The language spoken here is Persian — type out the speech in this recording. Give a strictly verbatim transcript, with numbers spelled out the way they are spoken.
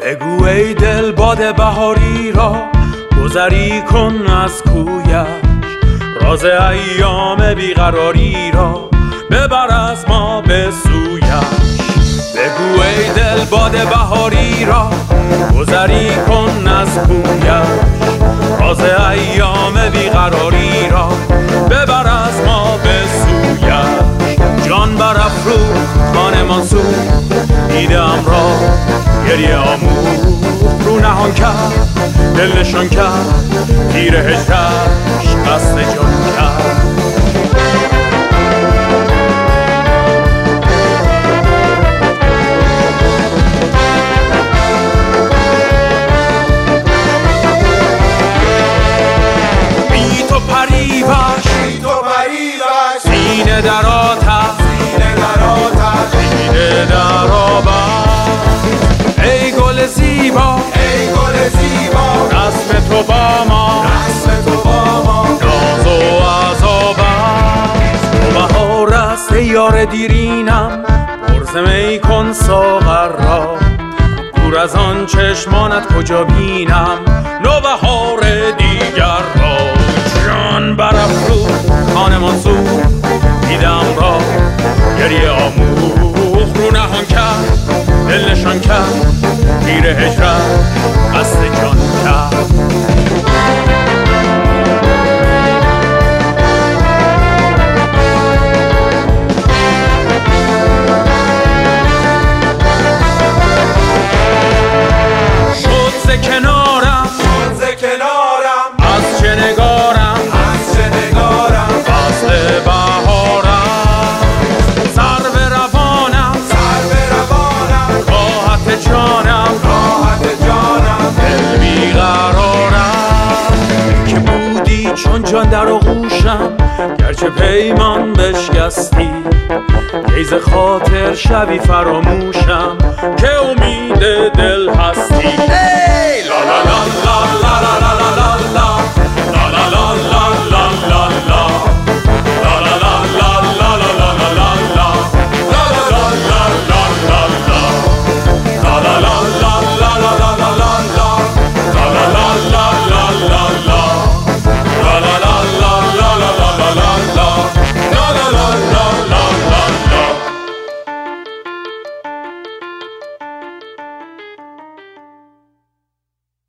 بگو ای دل باد بهاری را گذری کن از کویش، راز ایام بیقراری را ببر از ما به سویش. بگو ای دل باد بهاری را گذری کن از کویش، راز ایام بیقراری را ببر از ما به سویش. جان برافروخت خانه منصور، دیدم را گریه آموخت رو نهان کرد، دل نشان کرد، تیر هجرش قصد جان کرد. بی تو پریوش سینه در آتش، دیده در آبش، ای گل زیبا ای گل زیبا، رسم تو با ما رسم تو با ما ناز و عذاب است. تو بهار است ای یار دیرینم، پرز می کن ساغر را، دور از آن چشمانت کجا بینم نوبهار دیگر را. جان برافروخت خانه منصور، دیدم را گریه آموخت رو نهان کرد، دل نشان کرد، تیر هجرت قصد جان کرد. شد ز کنارم شد ز کنارم، از چه نگارم از چه نگارم، فصل بهارم، سر به روانم سر به روانم، راحت جانم راحت جانم، دل بیقرارم که بودی چون جان در آغوشم، گرچه پیمان بشکستی ایز خاطر شبی فراموشم که امید دل هستی.